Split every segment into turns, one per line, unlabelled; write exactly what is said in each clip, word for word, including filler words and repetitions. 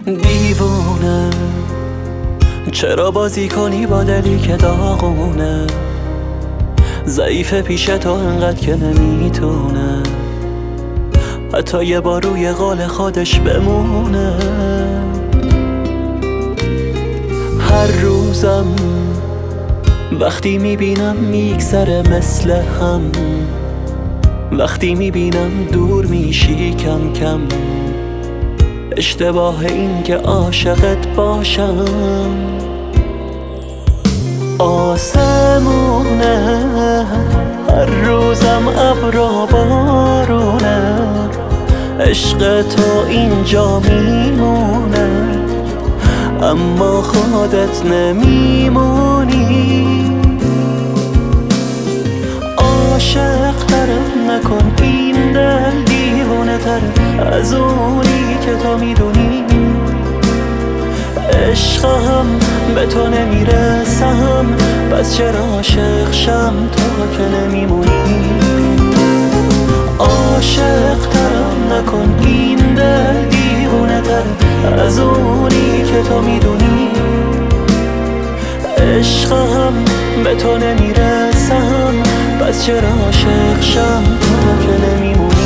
دیوونه چرا بازی کنی با دلی که داغونه؟ ضعیفه پیش تو انقدر که نمیتونه حتی یه بار روی قول خودش بمونه. هر روزم وقتی میبینم میگذره مثل هم، وقتی میبینم دور میشی کم کم، اشتباه این که عاشقت باشم. آسمونه هر روزم ابر و بارونه، عشق تو اینجا میمونه اما خودت نمیمونی. عاشق ترم نکن این دل دیوانه تر از اونی که تو میدونی. عشقم به تو نمیرسم پس چرا عاشق شم تو که نمیمونی. عاشق ترم نکن این دل دیوانه تر از اونی که تو میدونی. عشقم به تو نمیرسم پس چرا عاشق شم تو که نمیمونی.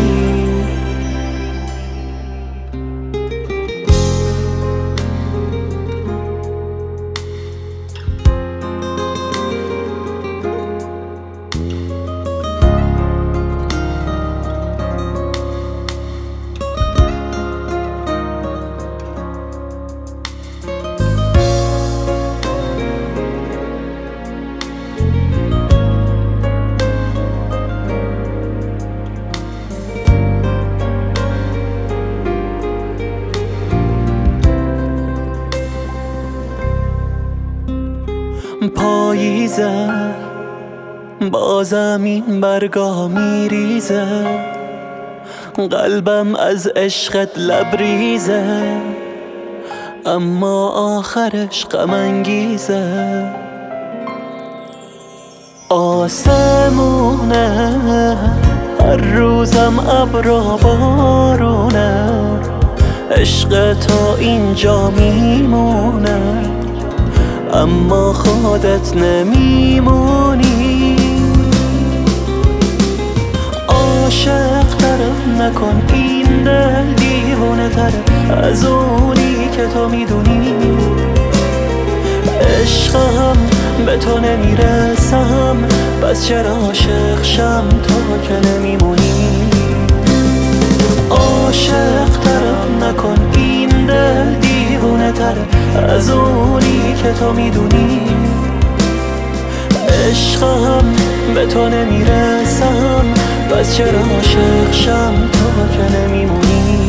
پاییزه بازم این برگا میریزه، قلبم از عشقت لبریزه اما آخرش غم انگیزه. آسمونه هر روزم ابر و بارونه، عشق تو اینجا میمونه اما خودت نمیمونی. عاشق ترم نکن این دل دیوانه تر از اونی که تو میدونی. عشقم به تو نمیرسم پس چرا عاشق شم تو که نمیمونی. عاشق ترم نکن این دل دیوانه تر از اونی که تو میدونی. عشقم به تو نمیرسم پس چرا عاشق شم تو که نمیمونی.